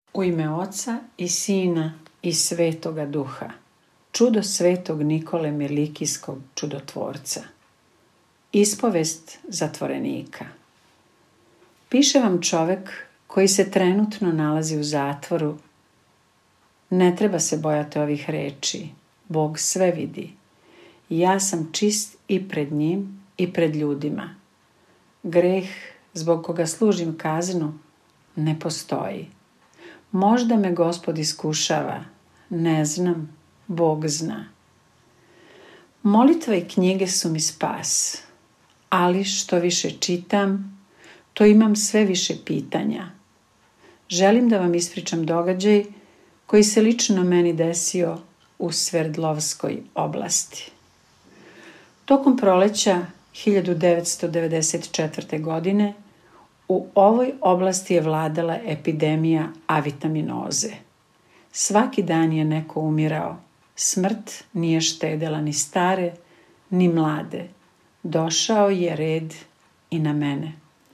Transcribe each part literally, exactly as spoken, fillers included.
U ime Oca i Sina i Svetoga Duha. Čudo Svetog Nikole Mirlikijskog čudotvorca. Ispovest zatvorenika. Piše vam čovek koji se trenutno nalazi u zatvoru. Ne treba se bojati ovih reči. Bog sve vidi. Ja sam čist i pred njim i pred ljudima. Greh zbog koga služim kaznu ne postoji. Možda me Gospod iskušava, ne znam, Bog zna. Molitva i knjige su mi spas, ali što više čitam, to imam sve više pitanja. Želim da vam ispričam događaj koji se lično meni desio u Sverdlovskoj oblasti. Tokom proleća hiljadu devetsto devedeset četvrte. godine u ovoj oblasti je vladala epidemija avitaminoze. Svaki dan je neko umirao. Smrt nije štedela ni stare, ni mlade. Došao je red i na mene.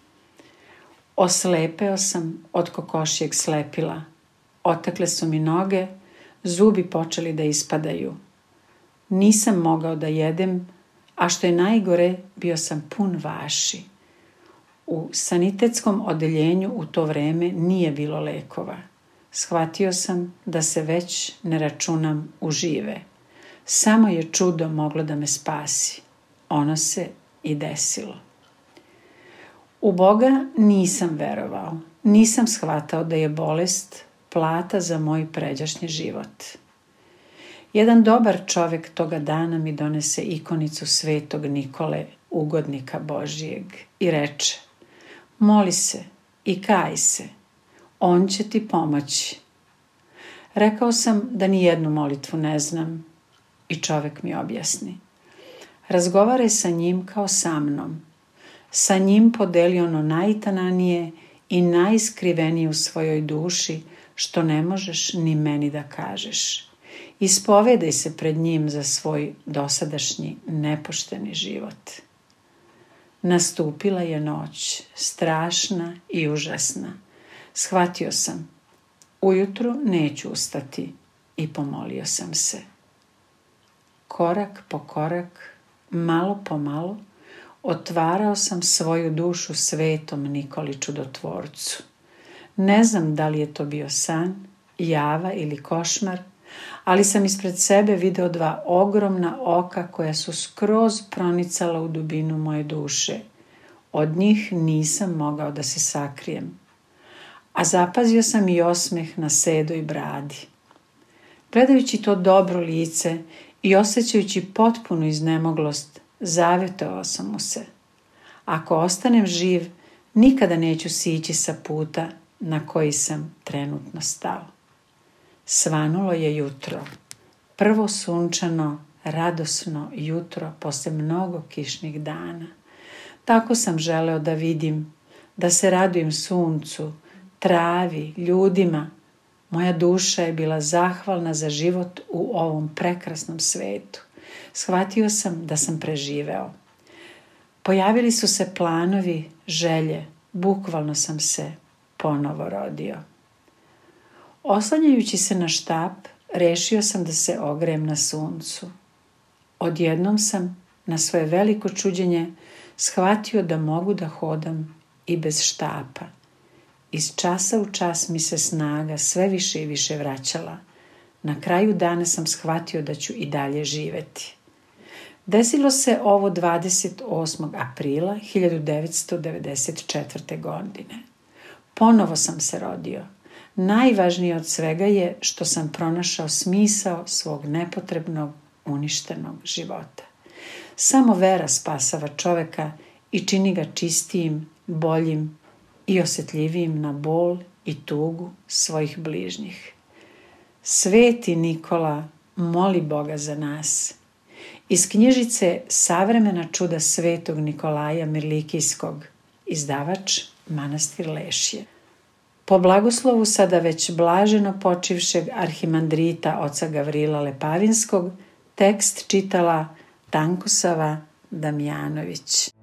Oslepeo sam od kokošjeg slepila. Otekle su mi noge, zubi počeli da ispadaju. Nisam mogao da jedem, a što je najgore, bio sam pun vaši. U sanitetskom odeljenju u to vreme nije bilo lekova. Shvatio sam da se već ne računam u žive. Samo je čudo moglo da me spasi. Ono se i desilo. U Boga nisam verovao. Nisam shvatao da je bolest plata za moj pređašnji život. Jedan dobar čovek toga dana mi donese ikonicu Svetog Nikole, ugodnika Božijeg, i reče: moli se i kaj se, on će ti pomoći. Rekao sam da ni jednu molitvu ne znam i čovek mi objasni: razgovaraj sa njim kao sa mnom. Sa njim podeli ono najtananije i najskrivenije u svojoj duši što ne možeš ni meni da kažeš. Ispovedaj se pred njim za svoj dosadašnji nepošteni život. Nastupila je noć, strašna i užasna. Shvatio sam, ujutru neću ustati, i pomolio sam se. Korak po korak, malo po malo, otvarao sam svoju dušu Svetom Nikoli čudotvorcu. Ne znam da li je to bio san, java ili košmar, ali sam ispred sebe video dva ogromna oka koja su skroz pronicala u dubinu moje duše. Od njih nisam mogao da se sakrijem. A zapazio sam i osmeh na sedoj bradi. Gledajući to dobro lice i osjećajući potpunu iznemoglost, zavetovao sam mu se: ako ostanem živ, nikada neću sići sa puta na koji sam trenutno stao. Svanulo je jutro. Prvo sunčano, radosno jutro posle mnogo kišnih dana. Tako sam želeo da vidim, da se radujem suncu, travi, ljudima. Moja duša je bila zahvalna za život u ovom prekrasnom svetu. Shvatio sam da sam preživeo. Pojavili su se planovi, želje. Bukvalno sam se ponovo rodio. Oslanjajući se na štap, rešio sam da se ogrejem na suncu. Odjednom sam, na svoje veliko čuđenje, shvatio da mogu da hodam i bez štapa. Iz časa u čas mi se snaga sve više i više vraćala. Na kraju dana sam shvatio da ću i dalje živeti. Desilo se ovo dvadeset osmog aprila hiljadu devetsto devedeset četvrte. godine. Ponovo sam se rodio. Najvažnije od svega je što sam pronašao smisao svog nepotrebnog, uništenog života. Samo vera spasava čoveka i čini ga čistijim, boljim i osjetljivijim na bol i tugu svojih bližnjih. Sveti Nikola moli Boga za nas. Iz knjižice Savremena čuda Svetog Nikolaja Mirlikijskog, izdavač Manastir Lešje. Po blagoslovu sada već blaženo počivšeg arhimandrita oca Gavrila Lepavinskog, tekst čitala Tankosava Damjanović.